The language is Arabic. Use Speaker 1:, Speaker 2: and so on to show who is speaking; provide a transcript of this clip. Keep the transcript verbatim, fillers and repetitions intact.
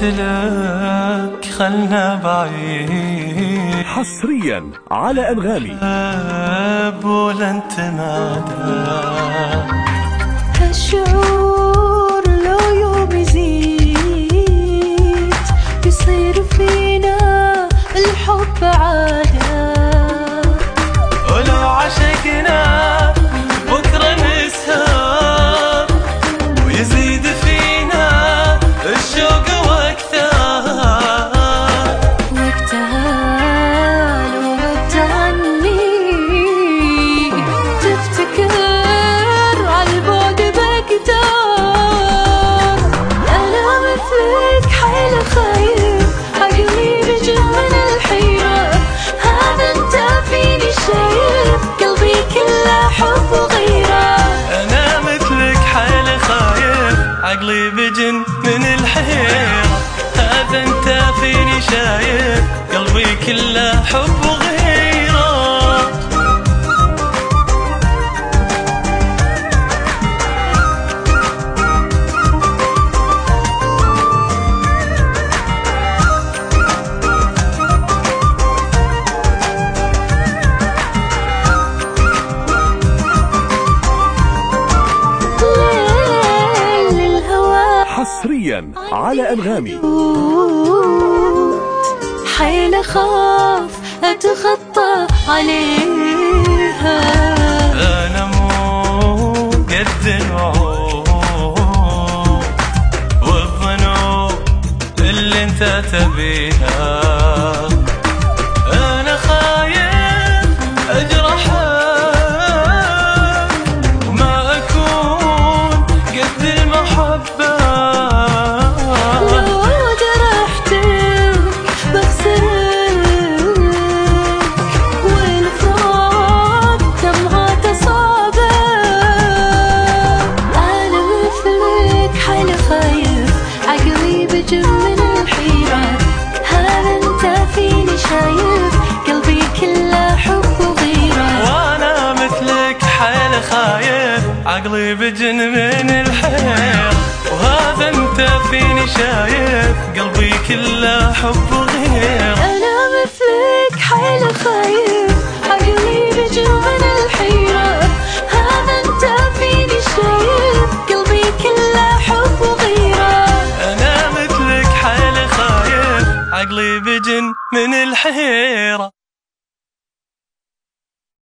Speaker 1: لك خلنا بعيد
Speaker 2: حصريا على أنغامي.
Speaker 1: ولا انت مادى
Speaker 3: هالشعور لو يوم يزيد يصير فينا الحب عادة،
Speaker 1: ولو عشقنا بكرة نسهر ويزيد فينا الشوق واكثر.
Speaker 3: وقتها لو غبت عني تفتكر عالبعد بقدر. أنا مثلك حيل خايف عقلي بجن من الحيرة. هذا انت فيني شايف قلبي كله حب وغيرة.
Speaker 1: أنا مثلك حيل خايف عقلي بجن من الحيرة. هذا انت فيني شايف قلبي كله حب وغيرة.
Speaker 2: حصريا على أنغامي.
Speaker 3: حيل أخاف أتخطى عليها.
Speaker 1: أنا مو قد الوعود والظنون اللي انت تبيها. أنا خايف أجرحك وما أكون قد المحبة.
Speaker 3: بجن من الحيرة. هذا انت فيني شايف قلبي كله حب وغيرة.
Speaker 1: وانا مثلك حيل خايف عقلي بجن من الحيرة. وهذا انت فيني شايف قلبي كله حب وغيرة.
Speaker 3: انا مثلك حيل خايف عقلي بجن من الحيرة. هذا انت فيني شايف قلبي كله حب وغيرة.
Speaker 1: عقلي بجن من الحيرة.